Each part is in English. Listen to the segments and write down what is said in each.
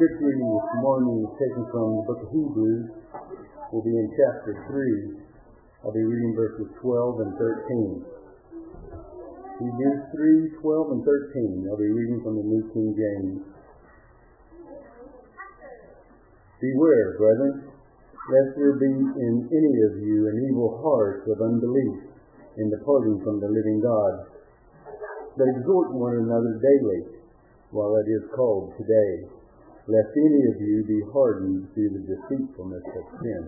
scripture reading this morning is taken from the book of Hebrews. We'll be in chapter 3. I'll be reading verses 12 and 13. Hebrews 3, 12 and 13. I'll be reading from the New King James. Beware, brethren, lest there be in any of you an evil heart of unbelief in departing from the living God. But exhort one another daily, while it is called today, lest any of you be hardened through the deceitfulness of sin.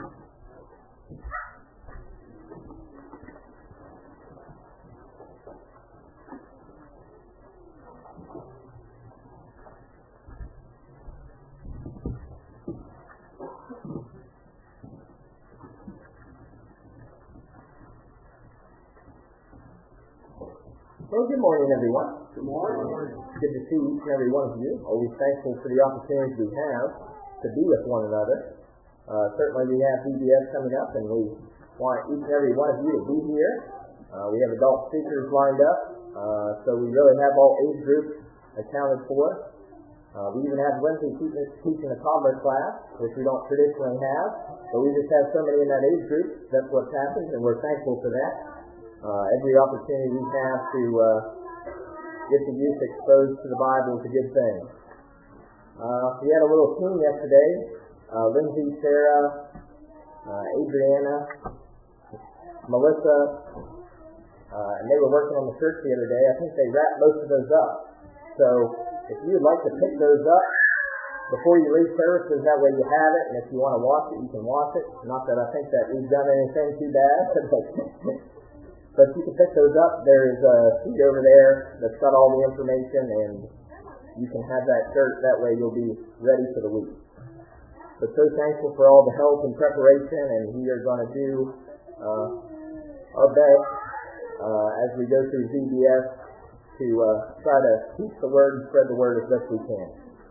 Well, good morning, everyone. Good morning. Good to see each and every one of you. Always thankful for the opportunity we have to be with one another. Certainly we have VBS coming up, and we want each and every one of you to be here. We have adult speakers lined up, so we really have all age groups accounted for. We even have Lindsay teaching a toddler class, which we don't traditionally have, but we just have so many in that age group. That's what's happened, and we're thankful for that. Every opportunity we have to get the youth exposed to the Bible is a good thing. We had a little team yesterday, Lindsay, Sarah, Adriana, Melissa, and they were working on the church the other day. I think they wrapped most of those up. So if you would like to pick those up before you leave services, that way you have it, and if you want to watch it, you can watch it. Not that I think that we've done anything too bad, but you can pick those up. There's a sheet over there that's got all the information, and you can have that shirt. That way you'll be ready for the week. But so thankful for all the help and preparation, and we are going to do our best as we go through VBS to try to teach the Word and spread the Word as best we can.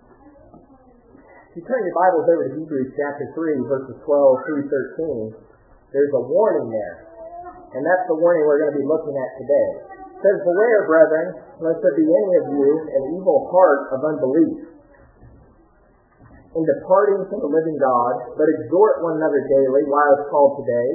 If you turn your Bibles over to Hebrews chapter 3, verses 12 through 13, there's a warning there. And that's the warning we're going to be looking at today. It says, "Beware, brethren, lest there be any of you an evil heart of unbelief in departing from the living God, but exhort one another daily, while it's called today,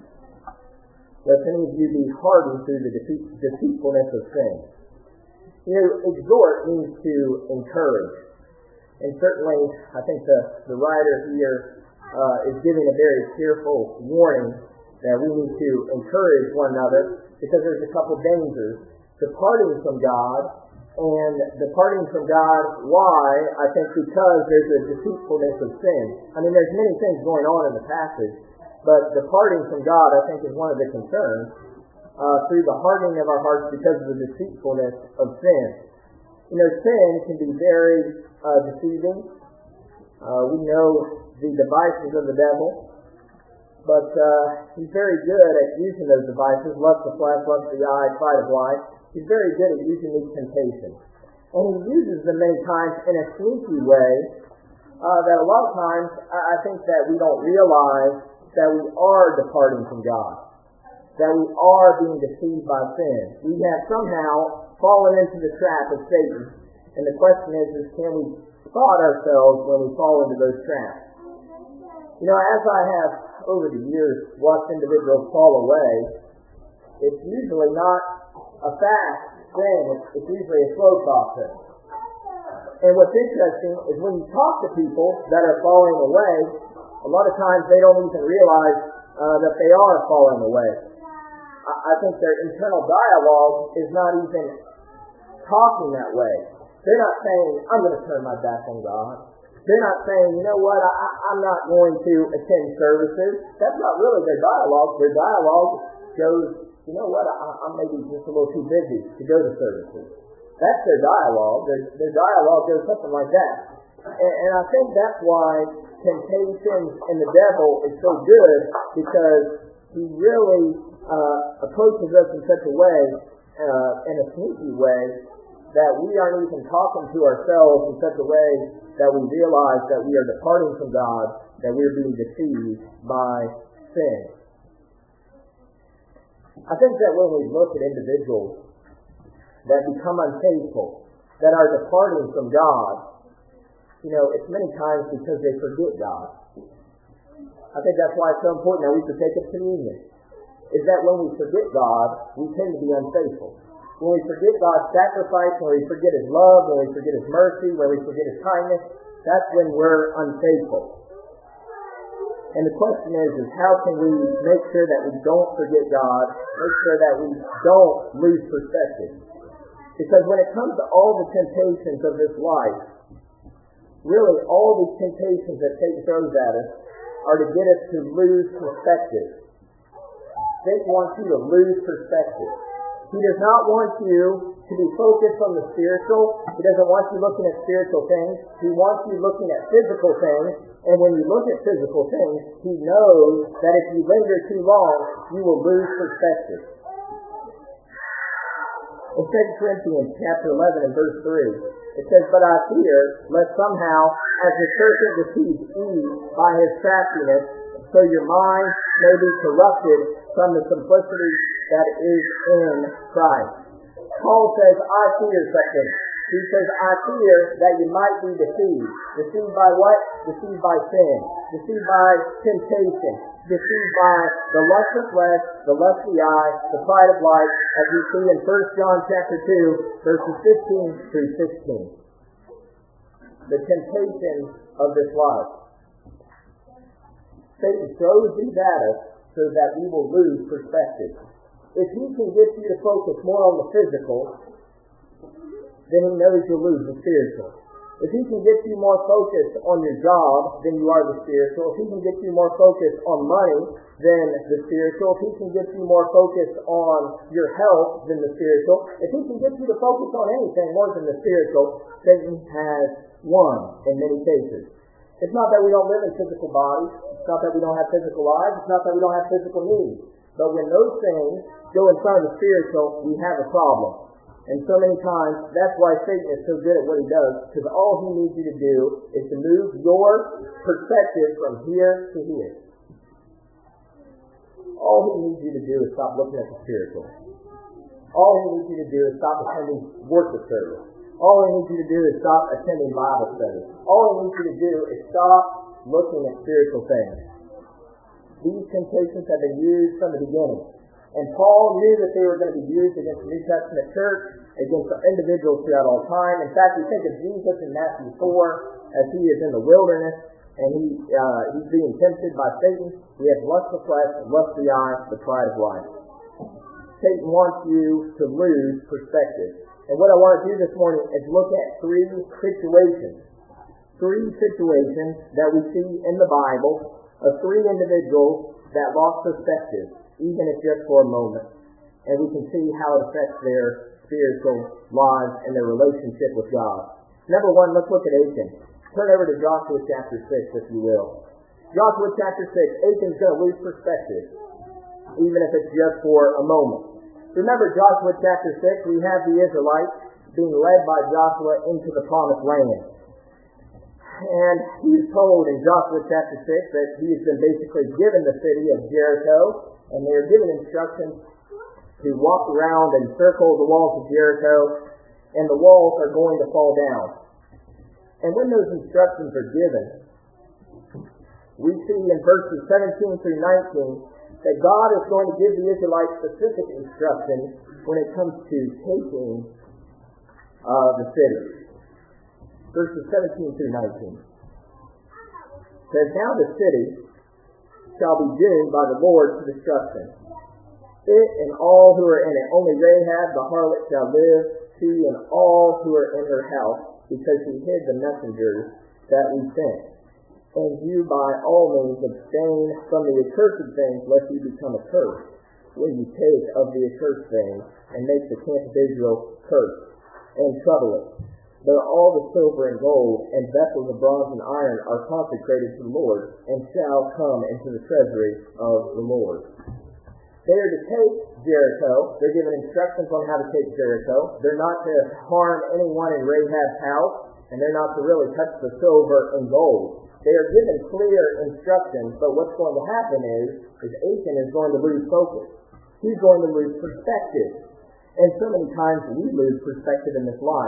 lest any of you be hardened through the deceitfulness of sin." You know, exhort means to encourage. And certainly, I think the writer here is giving a very cheerful warning that we need to encourage one another, because there's a couple dangers. Departing from God, and departing from God, why? I think because there's a deceitfulness of sin. I mean, there's many things going on in the passage, but departing from God, I think, is one of the concerns, through the hardening of our hearts because of the deceitfulness of sin. You know, sin can be very deceiving. We know the devices of the devil. But he's very good at using those devices, lust of the flesh, lust of the eye, pride of life. He's very good at using these temptations. And he uses them many times in a sneaky way that a lot of times I think that we don't realize that we are departing from God, that we are being deceived by sin. We have somehow fallen into the trap of Satan. And the question is can we spot ourselves when we fall into those traps? You know, as I have over the years watched individuals fall away, it's usually not a fast thing. It's usually a slow process. And what's interesting is when you talk to people that are falling away, a lot of times they don't even realize that they are falling away. I think their internal dialogue is not even talking that way. They're not saying, "I'm going to turn my back on God." They're not saying, "You know what, I'm not going to attend services." That's not really their dialogue. Their dialogue goes, "You know what, I'm maybe just a little too busy to go to services." That's their dialogue. Their dialogue goes something like that. And I think that's why temptation and the devil is so good, because he really approaches us in such a way, in a sneaky way, that we aren't even talking to ourselves in such a way that we realize that we are departing from God, that we're being deceived by sin. I think that when we look at individuals that become unfaithful, that are departing from God, it's many times because they forget God. I think that's why it's so important that we partake of communion, is that when we forget God, we tend to be unfaithful. When we forget God's sacrifice, when we forget His love, when we forget His mercy, when we forget His kindness, that's when we're unfaithful. And the question is how can we make sure that we don't forget God, make sure that we don't lose perspective? Because when it comes to all the temptations of this life, really all these temptations that Satan throws at us are to get us to lose perspective. Satan wants you to lose perspective. He does not want you to be focused on the spiritual. He doesn't want you looking at spiritual things. He wants you looking at physical things. And when you look at physical things, he knows that if you linger too long, you will lose perspective. In 2 Corinthians chapter 11 and verse 3, it says, "But I fear, lest somehow, as the serpent deceived Eve by his craftiness, so your mind may be corrupted from the simplicity that is in Christ." Paul says, I fear something. He says, I fear that you might be deceived. Deceived by what? Deceived by sin. Deceived by temptation. Deceived by the lust of flesh, the lust of the eye, the pride of life, as we see in 1 John chapter 2, verses 15 through 16. The temptation of this life. Satan throws these at us so that we will lose perspective. If he can get you to focus more on the physical, then he knows you'll lose the spiritual. If he can get you more focused on your job than you are the spiritual, if he can get you more focused on money than the spiritual, if he can get you more focused on your health than the spiritual, if he can get you to focus on anything more than the spiritual, Satan has won in many cases. It's not that we don't live in physical bodies. It's not that we don't have physical lives. It's not that we don't have physical needs. But when those things go in front of the spiritual, we have a problem. And so many times, that's why Satan is so good at what he does, because all he needs you to do is to move your perspective from here to here. All he needs you to do is stop looking at the spiritual. All he needs you to do is stop attending worship service. All he needs you to do is stop attending Bible study. All he needs you to do is stop looking at spiritual things. These temptations have been used from the beginning. And Paul knew that they were going to be used against the New Testament church, against individuals throughout all time. In fact, we think of Jesus in Matthew 4 as he is in the wilderness and he's being tempted by Satan. He has lust of flesh, lust of the eye, the pride of life. Satan wants you to lose perspective. And what I want to do this morning is look at three situations that we see in the Bible of three individuals that lost perspective, even if just for a moment. And we can see how it affects their spiritual lives and their relationship with God. Number one, let's look at Achan. Turn over to Joshua chapter 6, if you will. Joshua chapter 6, Achan's going to lose perspective, even if it's just for a moment. Remember Joshua chapter 6, we have the Israelites being led by Joshua into the promised land. And he's told in Joshua chapter 6 that he has been basically given the city of Jericho, and they are given instructions to walk around and circle the walls of Jericho, and the walls are going to fall down. And when those instructions are given, we see in verses 17 through 19 that God is going to give the Israelites specific instructions when it comes to taking the city. Verses 17 through 19. It says, "Now the city shall be doomed by the Lord to destruction. It and all who are in it. Only Rahab the harlot shall live, she and all who are in her house, because she hid the messengers that we sent. And you by all means abstain from the accursed things, lest you become accursed, when you take of the accursed things, and make the camp of Israel cursed, and trouble it. Though all the silver and gold, and vessels of bronze and iron are consecrated to the Lord, and shall come into the treasury of the Lord." They are to take Jericho. They're given instructions on how to take Jericho. They're not to harm anyone in Rahab's house, and they're not to really touch the silver and gold. They are given clear instructions, but what's going to happen is Achan is going to lose focus. He's going to lose perspective. And so many times we lose perspective in this life.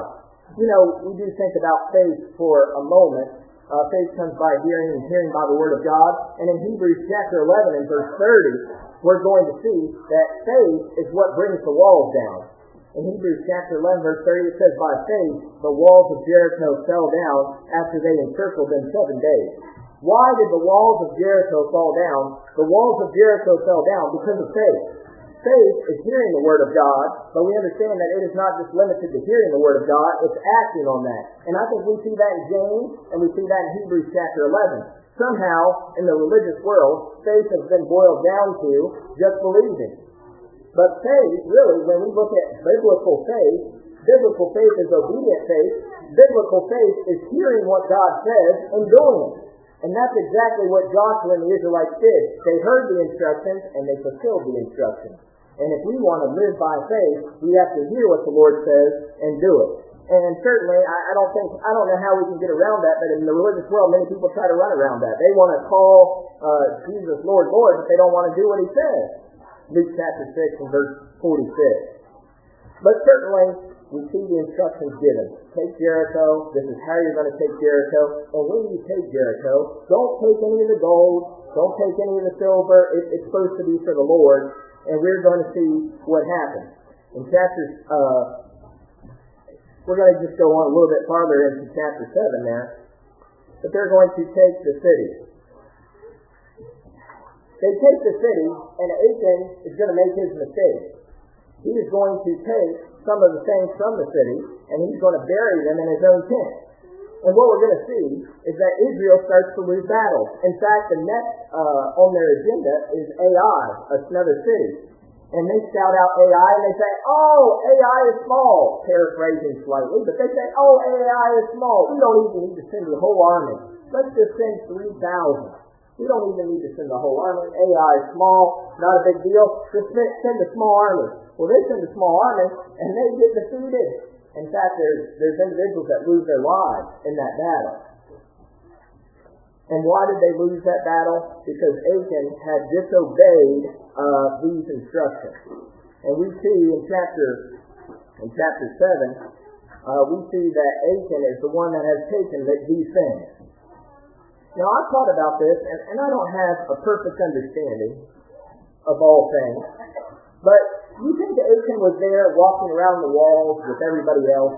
We do think about faith for a moment. Faith comes by hearing, and hearing by the Word of God. And in Hebrews chapter 11 and verse 30, we're going to see that faith is what brings the walls down. In Hebrews chapter 11 verse 30, it says, by faith the walls of Jericho fell down after they encircled them 7 days. Why did the walls of Jericho fall down? The walls of Jericho fell down because of faith. Faith is hearing the Word of God, but we understand that it is not just limited to hearing the Word of God, it's acting on that. And I think we see that in James, and we see that in Hebrews chapter 11. Somehow, in the religious world, faith has been boiled down to just believing. But faith, really, when we look at biblical faith is obedient faith. Biblical faith is hearing what God says and doing it. And that's exactly what Joshua and the Israelites did. They heard the instructions, and they fulfilled the instructions. And if we want to live by faith, we have to hear what the Lord says and do it. And certainly, I don't know how we can get around that, but in the religious world, many people try to run around that. They want to call Jesus Lord, Lord, but they don't want to do what He says. Luke chapter 6 and verse 46. But certainly, we see the instructions given. Take Jericho. This is how you're going to take Jericho. And when you take Jericho, don't take any of the gold. Don't take any of the silver. It's supposed to be for the Lord. And we're going to see what happens. In we're going to just go on a little bit farther into chapter 7 there. But they're going to take the city. They take the city, and Achan is going to make his mistake. He is going to take some of the things from the city, and he's going to bury them in his own tent. And what we're going to see is that Israel starts to lose battles. In fact, the next on their agenda is Ai, another city. And they shout out Ai, and they say, oh, Ai is small, paraphrasing slightly, but they say, oh, Ai is small. We don't even need to send the whole army. Let's just send 3,000. We don't even need to send the whole army. Ai is small, not a big deal. Just send a small army. Well, they send a small army, and they get defeated. In fact, there's individuals that lose their lives in that battle. And why did they lose that battle? Because Achan had disobeyed these instructions. And we see in chapter 7, we see that Achan is the one that has taken these things. Now, I've thought about this, and I don't have a perfect understanding of all things, but you think that Achan was there walking around the walls with everybody else?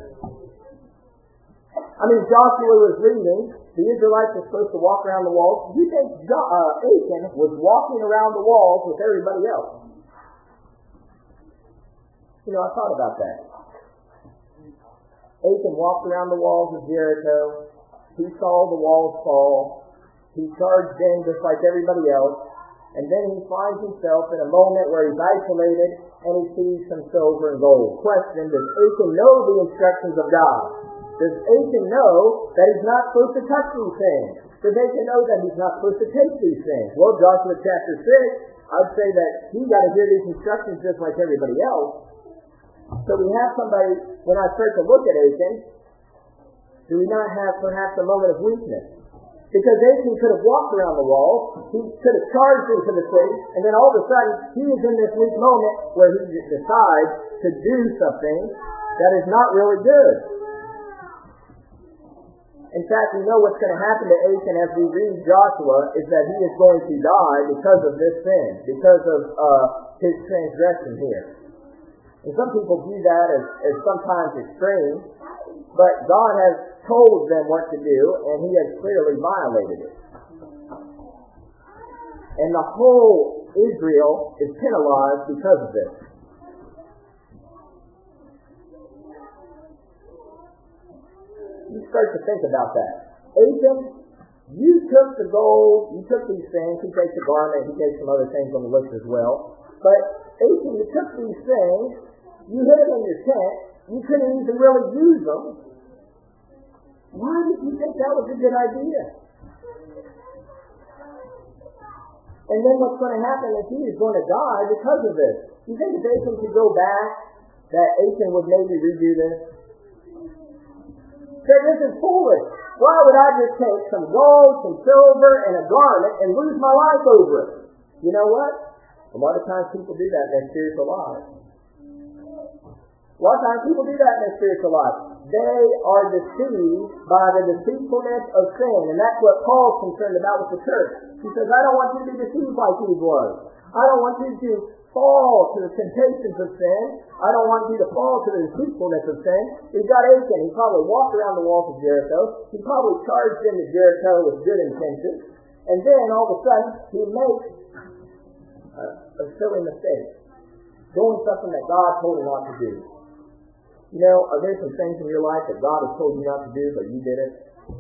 I mean, Joshua was leading. The Israelites were supposed to walk around the walls. Do you think Achan was walking around the walls with everybody else? I thought about that. Achan walked around the walls of Jericho. He saw the walls fall. He charged in just like everybody else. And then he finds himself in a moment where he's isolated and he sees some silver and gold. Question, does Achan know the instructions of God? Does Achan know that he's not supposed to touch these things? Does Achan know that he's not supposed to take these things? Well, Joshua chapter 6, I'd say that he got to hear these instructions just like everybody else. So we have somebody, when I start to look at Achan, do we not have perhaps a moment of weakness? Because Achan could have walked around the wall, he could have charged into the city, and then all of a sudden, he is in this weak moment where he decides to do something that is not really good. In fact, we know what's going to happen to Achan as we read Joshua is that he is going to die because of this sin, because of his transgression here. And some people view that as sometimes extreme, but God has told them what to do, and He has clearly violated it. And the whole Israel is penalized because of this. You start to think about that. Achan, you took the gold, you took these things, he takes the garment, he takes some other things on the list as well. But Achan, you took these things, you hid them in your tent, you couldn't even really use them. Why did you think that was a good idea? And then what's going to happen is he is going to die because of this. You think if Achan could go back, that Achan would maybe redo this? Say, this is foolish. Why would I just take some gold, some silver, and a garment and lose my life over it? You know what? A lot of times people do that in their spiritual lives. A lot of times people do that in their spiritual life. they are deceived by the deceitfulness of sin. And that's what Paul's concerned about with the church. He says, I don't want you to be deceived like Eve was. I don't want you to fall to the temptations of sin. I don't want you to fall to the deceitfulness of sin. He's got Achan. He probably walked around the walls of Jericho. He probably charged into Jericho with good intentions. And then all of a sudden, he makes a silly mistake. Doing something that God told him not to do. You know, are there some things in your life that God has told you not to do, but you did it?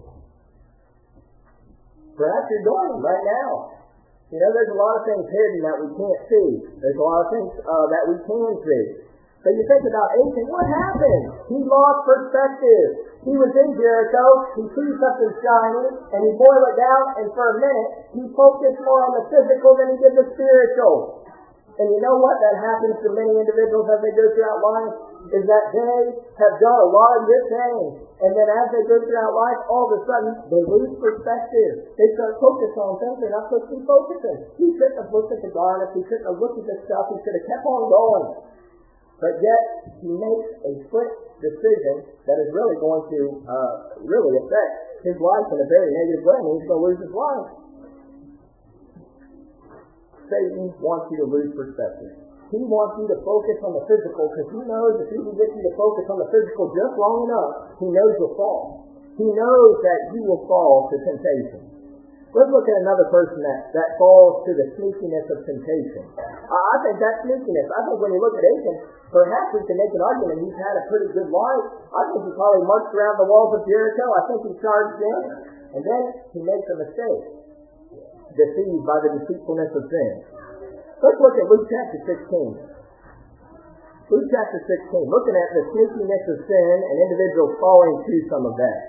Perhaps you're doing them right now. You know, there's a lot of things hidden that we can't see. There's a lot of things that we can see. So you think about Achan, what happened? He lost perspective. He was in Jericho, he sees something shiny, and he boiled it down, and for a minute, he focused more on the physical than he did the spiritual. And you know what? That happens to many individuals as they go throughout life, is that they have done a lot of good things. And then as they go throughout life, all of a sudden, they lose perspective. They start focusing on things they're not supposed to be focusing. He shouldn't have looked at the garments. He shouldn't have looked at the stuff. He should have kept on going. But yet, he makes a quick decision that is really going to really affect his life in a very negative way, and he's going to lose his life. Satan wants you to lose perspective. He wants you to focus on the physical because he knows if he can get you to focus on the physical just long enough, he knows you'll fall. He knows that you will fall to temptation. Let's look at another person that falls to the sneakiness of temptation. I think that sneakiness, I think when you look at Achan, perhaps we can make an argument he's had a pretty good life. I think he probably marched around the walls of Jericho. I think he charged in. And then he makes a mistake. Deceived by the deceitfulness of sin. Let's look at Luke chapter 16. Luke chapter 16, looking at the sneakiness of sin and individuals falling to some of that.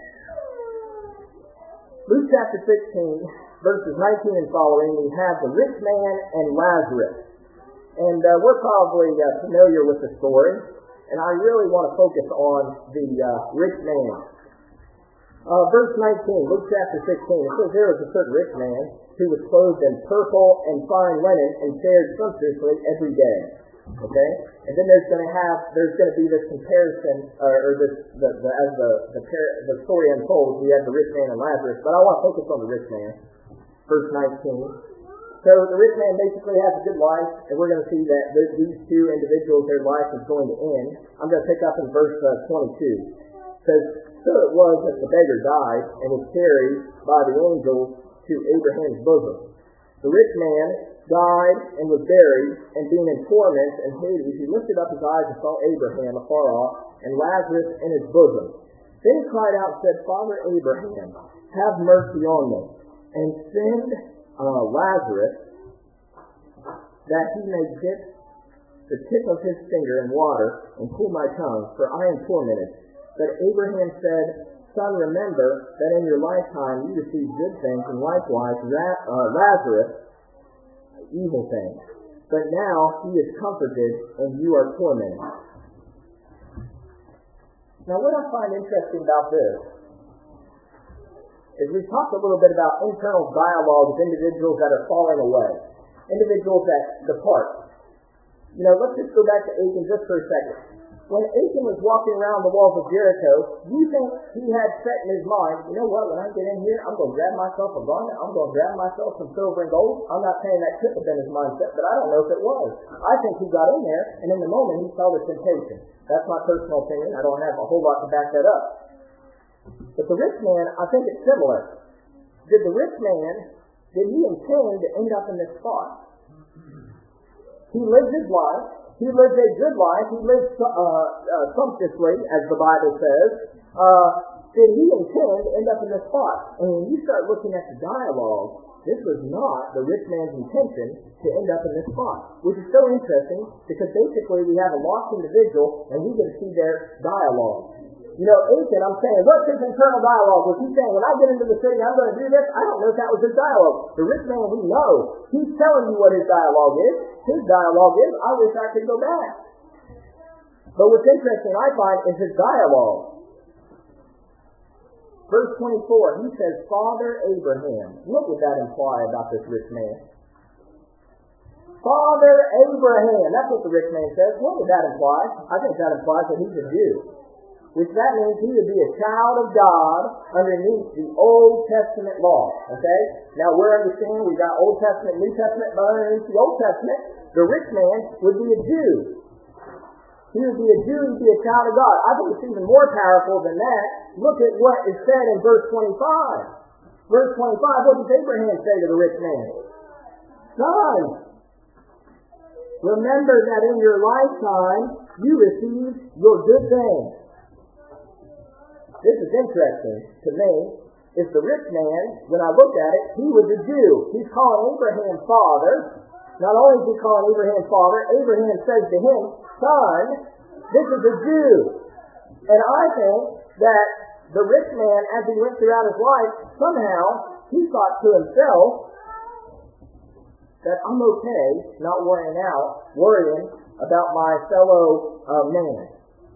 Luke chapter 16, verses 19 and following, we have the rich man and Lazarus. And we're probably familiar with the story, and I really want to focus on the rich man. Verse 19, Luke chapter 16, it says, there was a certain rich man who was clothed in purple and fine linen and fared sumptuously every day. Okay? And then there's going to be this comparison, as the story unfolds, we have the rich man and Lazarus, but I want to focus on the rich man. Verse 19. So the rich man basically has a good life, and we're going to see that these two individuals, their life is going to end. I'm going to pick up in verse 22. It says, so it was that the beggar died and was carried by the angels to Abraham's bosom. The rich man died and was buried, and being in torment and Hades, he lifted up his eyes and saw Abraham afar off, and Lazarus in his bosom. Then he cried out and said, Father Abraham, have mercy on me, and send Lazarus, that he may dip the tip of his finger in water and cool my tongue, for I am tormented. But Abraham said, Son, remember that in your lifetime you received good things, and likewise Lazarus evil things. But now he is comforted, and you are tormented. Now what I find interesting about this is we've talked a little bit about internal dialogue with individuals that are falling away, individuals that depart. You know, let's just go back to Achan just for a second. When Achan was walking around the walls of Jericho, you think he had set in his mind, you know what, when I get in here, I'm going to grab myself a garment, I'm going to grab myself some silver and gold. I'm not saying that could have been his mindset, but I don't know if it was. I think he got in there, and in the moment he saw the temptation. That's my personal opinion. I don't have a whole lot to back that up. But the rich man, I think it's similar. Did the rich man, did he intend to end up in this spot? He lived his life. He lived a good life. He lived sumptuously, as the Bible says. Did he intend to end up in this spot? And when you start looking at the dialogue, this was not the rich man's intention to end up in this spot, which is so interesting because basically we have a lost individual and we get to see their dialogue. You know, Achan, I'm saying, what's his internal dialogue? Was he saying, when I get into the city, I'm going to do this? I don't know if that was his dialogue. The rich man, we know. He's telling you what his dialogue is. His dialogue is, I wish I could go back. But what's interesting, I find, is his dialogue. Verse 24, he says, Father Abraham. What would that imply about this rich man? Father Abraham. That's what the rich man says. What would that imply? I think that implies that he's a Jew. which that means he would be a child of God underneath the Old Testament law. Okay? Now we're understanding we've got Old Testament, New Testament, but underneath the Old Testament, the rich man would be a Jew. He would be a Jew, he'd be a child of God. I think it's even more powerful than that. Look at what is said in verse 25. Verse 25, what does Abraham say to the rich man? Son, remember that in your lifetime you received your good things. This is interesting to me. Is the rich man, when I look at it, he was a Jew. He's calling Abraham father. Not only is he calling Abraham father, Abraham says to him, son, this is a Jew. And I think that the rich man, as he went throughout his life, somehow he thought to himself that I'm okay not worrying about my fellow man.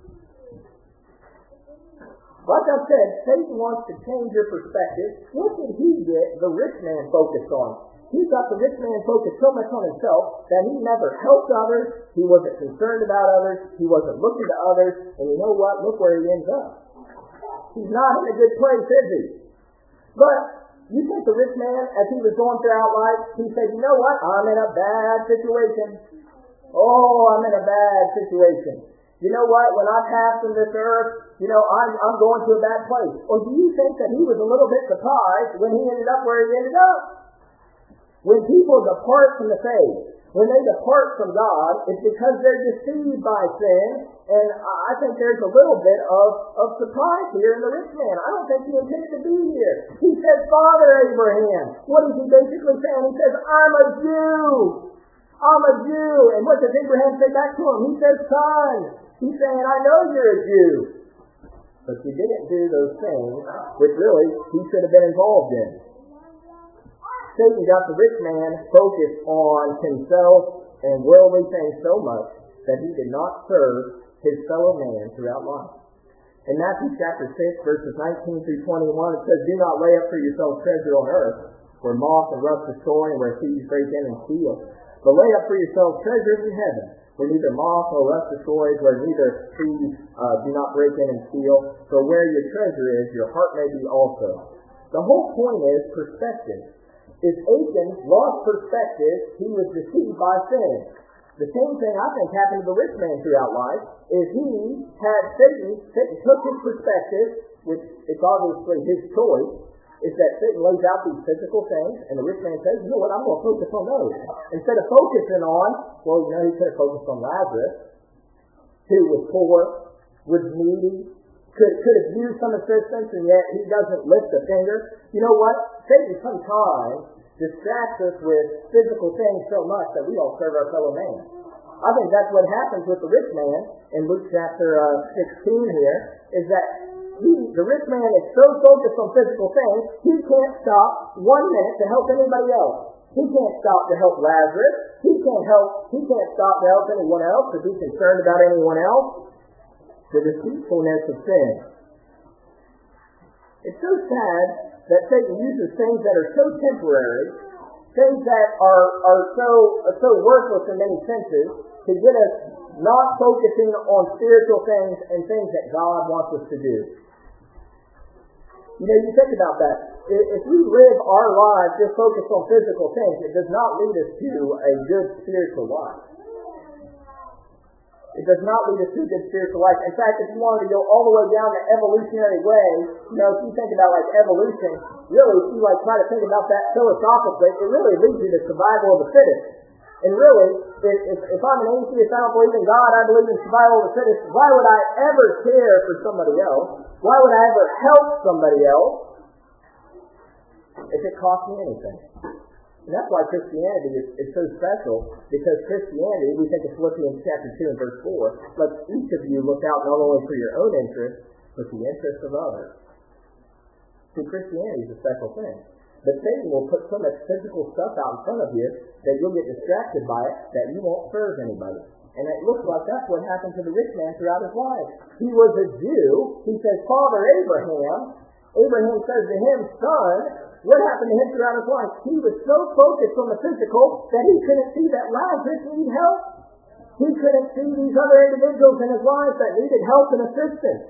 Like I said, Satan wants to change your perspective. What did he get the rich man focused on? He got the rich man focused so much on himself that he never helped others. He wasn't concerned about others. He wasn't looking to others. And you know what? Look where he ends up. He's not in a good place, is he? But you think the rich man, as he was going throughout life, he said, you know what? I'm in a bad situation. Oh, I'm in a bad situation. You know what? When I pass from this earth, I'm going to a bad place. Or do you think that he was a little bit surprised when he ended up where he ended up? When people depart from the faith, when they depart from God, it's because they're deceived by sin. And I think there's a little bit of surprise here in the rich man. I don't think he intended to be here. He says, Father Abraham. What is he basically saying? He says, I'm a Jew. I'm a Jew. And what does Abraham say back to him? He says, son. He's saying, I know you're a Jew. But you didn't do those things which really he should have been involved in. Satan got the rich man focused on himself and worldly things so much that he did not serve his fellow man throughout life. In Matthew chapter 6, verses 19 through 21, it says, do not lay up for yourselves treasure on earth, where moth and rust destroy and where thieves break in and steal. But lay up for yourselves treasures in heaven, where neither moth nor rust destroys, where neither thieves do not break in and steal. For where your treasure is, your heart may be also. The whole point is perspective. If Achan lost perspective, he was deceived by sin. The same thing I think happened to the rich man throughout life, is he had Satan took his perspective, which is obviously his choice, is that Satan lays out these physical things, and the rich man says, you know what, I'm going to focus on those. Instead of focusing on, he could have focused on Lazarus, who was poor, was needy, could have used some assistance, and yet he doesn't lift a finger. You know what? Satan sometimes distracts us with physical things so much that we don't serve our fellow man. I think that's what happens with the rich man in Luke chapter 16 here, is that the rich man is so focused on physical things, he can't stop 1 minute to help anybody else. He can't stop to help Lazarus. He can't stop to help anyone else, to be concerned about anyone else. The deceitfulness of sin. It's so sad that Satan uses things that are so temporary, things that are so worthless in many senses, to get us not focusing on spiritual things and things that God wants us to do. You think about that. If we live our lives just focused on physical things, it does not lead us to a good spiritual life. It does not lead us to a good spiritual life. In fact, if you wanted to go all the way down the evolutionary way, if you think about evolution, really, if you try to think about that philosophically, it really leads you to survival of the fittest. And really, if I'm an atheist, I don't believe in God, I believe in survival of the fittest, why would I ever care for somebody else? Why would I ever help somebody else if it cost me anything? And that's why Christianity is so special, because Christianity, we think of Philippians chapter 2 and verse 4, let each of you look out not only for your own interest, but the interest of others. See, Christianity is a special thing. But Satan will put so much physical stuff out in front of you that you'll get distracted by it, that you won't serve anybody. And it looks like that's what happened to the rich man throughout his life. He was a Jew. He says, Father Abraham. Abraham says to him, son. What happened to him throughout his life? He was so focused on the physical that he couldn't see that Lazarus needed help. He couldn't see these other individuals in his life that needed help and assistance.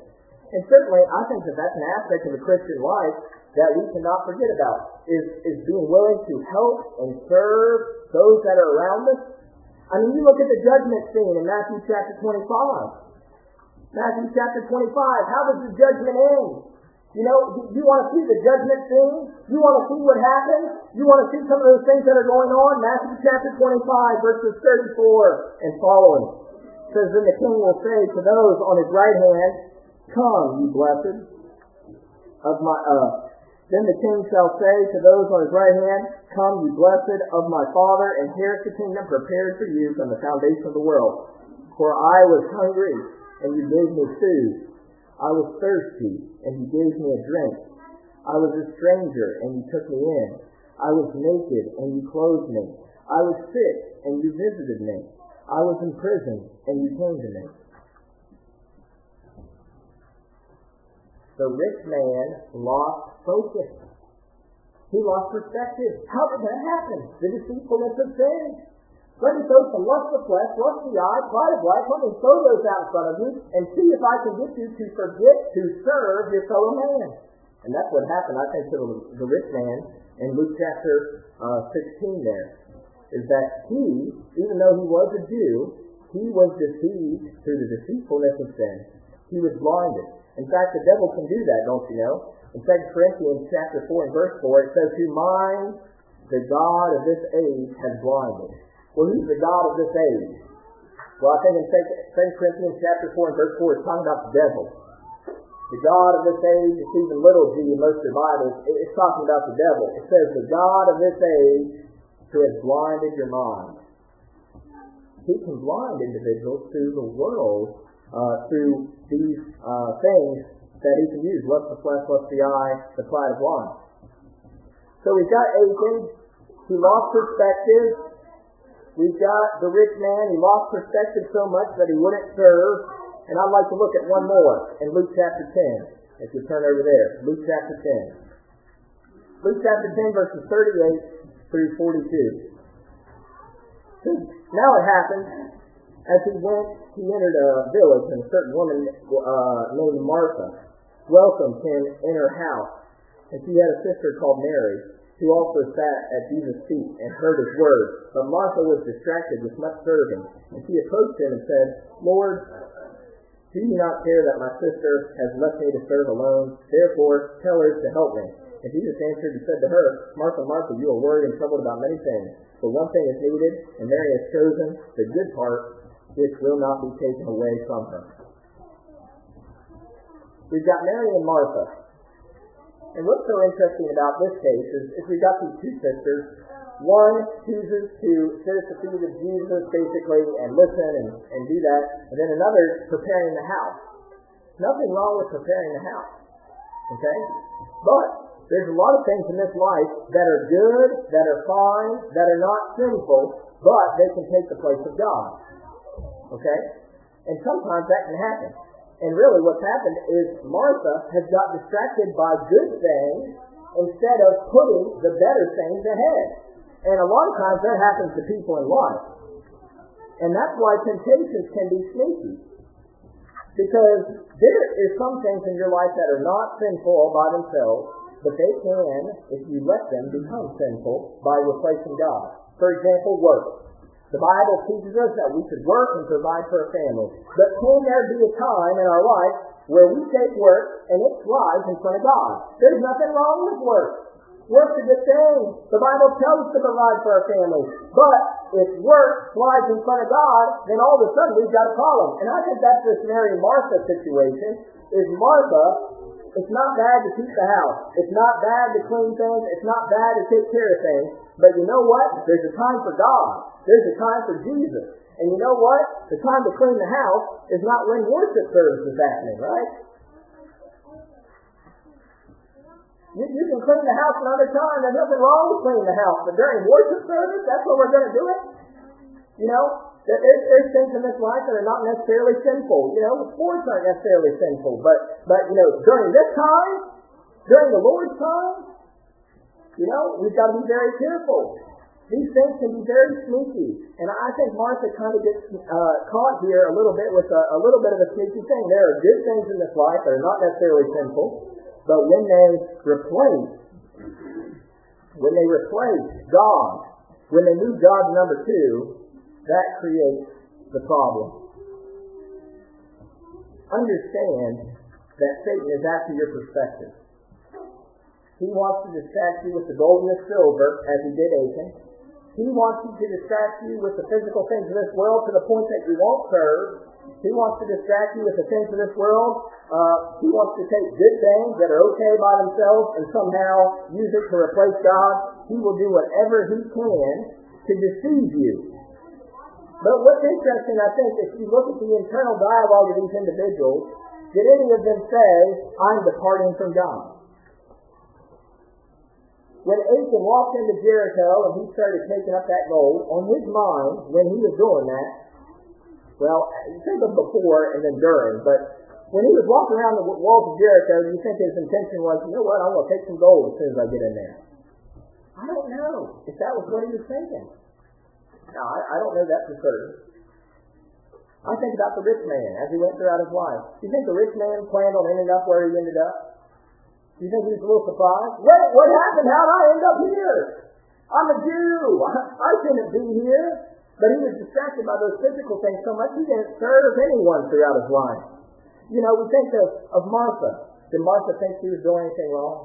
And certainly, I think that that's an aspect of the Christian life that we cannot forget about, is being willing to help and serve those that are around us. I mean, you look at the judgment scene in Matthew chapter 25. Matthew chapter 25, how does the judgment end? You know, you want to see the judgment scene? You want to see what happens? You want to see some of those things that are going on? Matthew chapter 25, verses 34 and following. It says, then the king will say to those on his right hand, come, ye blessed of my... Then the king shall say to those on his right hand, come, ye blessed of my Father, inherit the kingdom prepared for you from the foundation of the world. For I was hungry, and you gave me food. I was thirsty, and you gave me a drink. I was a stranger, and you took me in. I was naked, and you clothed me. I was sick, and you visited me. I was in prison, and you came to me. The rich man lost focus. He lost perspective. How did that happen? The deceitfulness of sin. Let me go from lust of flesh, lust of the eye, pride of life. Let me throw those out in front of you and see if I can get you to forget to serve your fellow man. And that's what happened, I think, to the rich man in Luke chapter 16 there. Is that he, even though he was a Jew, he was deceived through the deceitfulness of sin. He was blinded. In fact, the devil can do that, don't you know? In 2 Corinthians chapter 4 and verse 4, it says, whose mind the God of this age has blinded. Well, who's the God of this age? Well, I think in 2 Corinthians chapter 4 and verse 4, it's talking about the devil. The God of this age, it's even little g in most of the Bibles, it's talking about the devil. It says, the God of this age who has blinded your mind. He can blind individuals through the world, through these things that he can use. Lust of the flesh, lust of the eye, the pride of life. So we've got Achan, he lost perspective. We've got the rich man, he lost perspective so much that he wouldn't serve. And I'd like to look at one more in Luke chapter 10. If you turn over there, Luke chapter 10. Luke chapter 10 verses 38 through 42. Now it happened, as he went, he entered a village, and a certain woman named Martha welcomed him in her house. And she had a sister called Mary, who also sat at Jesus' feet and heard his words. But Martha was distracted with much serving. And she approached him and said, Lord, do you not care that my sister has left me to serve alone? Therefore, tell her to help me. And Jesus answered and said to her, Martha, Martha, you are worried and troubled about many things. But one thing is needed, and Mary has chosen the good part, which will not be taken away from her. We've got Mary and Martha. And what's so interesting about this case is we've got these two sisters. One chooses to sit at the feet of Jesus, basically, and listen and do that. And then another preparing the house. Nothing wrong with preparing the house. Okay? But there's a lot of things in this life that are good, that are fine, that are not sinful, but they can take the place of God. Okay? And sometimes that can happen. And really what's happened is Martha has got distracted by good things instead of putting the better things ahead. And a lot of times that happens to people in life. And that's why temptations can be sneaky. Because there is some things in your life that are not sinful all by themselves, but they can, if you let them, become sinful by replacing God. For example, work. The Bible teaches us that we should work and provide for a family. But can there be a time in our life where we take work and it flies in front of God? There's nothing wrong with work. Work's a good thing. The Bible tells us to provide for our family. But if work flies in front of God, then all of a sudden we've got a problem. And I think that's this Mary and Martha situation. Is Martha, it's not bad to keep the house. It's not bad to clean things. It's not bad to take care of things. But you know what? There's a time for God. There's a time for Jesus. And you know what? The time to clean the house is not when worship service is happening, right? You can clean the house another time. There's nothing wrong with cleaning the house. But during worship service, that's when we're going to do it. You know, there's things in this life that are not necessarily sinful. You know, sports aren't necessarily sinful. But you know, during this time, during the Lord's time, you know, we've got to be very careful. These things can be very sneaky. And I think Martha kind of gets caught here a little bit with a little bit of a sneaky thing. There are good things in this life that are not necessarily sinful, but when they replace God, when they move God to number two, that creates the problem. Understand that Satan is after your perspective. He wants to distract you with the gold and the silver, as he did Achan. He wants you to distract you with the physical things of this world to the point that you won't serve. He wants to distract you with the things of this world. He wants to take good things that are okay by themselves and somehow use it to replace God. He will do whatever he can to deceive you. But what's interesting, I think, if you look at the internal dialogue of these individuals, did any of them say, I'm departing from God? When Achan walked into Jericho and he started taking up that gold, on his mind, when he was doing that, well, think of before and then during, but when he was walking around the walls of Jericho, do you think his intention was, you know what, I'm going to take some gold as soon as I get in there? I don't know if that was what he was thinking. Now, I don't know that for certain. I think about the rich man as he went throughout his life. Do you think the rich man planned on ending up where he ended up? Do you think he was a little surprised? Wait, what happened? How'd I end up here? I'm a Jew. I shouldn't be here. But he was distracted by those physical things so much he didn't serve anyone throughout his life. You know, we think of Martha. Did Martha think she was doing anything wrong?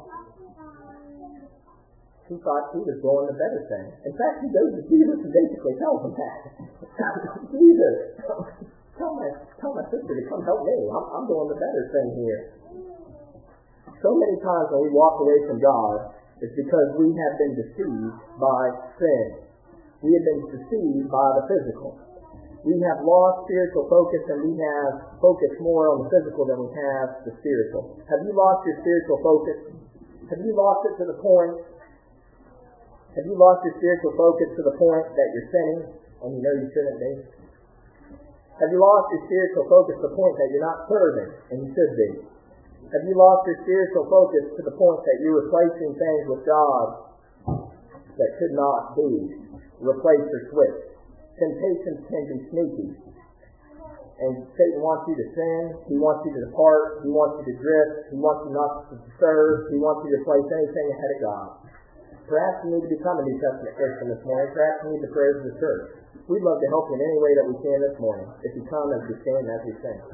She thought she was doing the better thing. In fact, she goes to Jesus and basically tells him that. Jesus, tell my sister to come help me. I'm doing the better thing here. So many times when we walk away from God, it's because we have been deceived by sin. We have been deceived by the physical. We have lost spiritual focus and we have focused more on the physical than we have the spiritual. Have you lost your spiritual focus? Have you lost it to the point? Have you lost your spiritual focus to the point that you're sinning and you know you shouldn't be? Have you lost your spiritual focus to the point that you're not serving and you should be? Have you lost your spiritual focus to the point that you're replacing things with God that could not be replaced or switched? Temptations can be sneaky. And Satan wants you to sin. He wants you to depart. He wants you to drift. He wants you not to serve. He wants you to place anything ahead of God. Perhaps you need to become a New Testament Christian this morning. Perhaps you need to pray for the church. We'd love to help you in any way that we can this morning. If you come as we stand as we sing.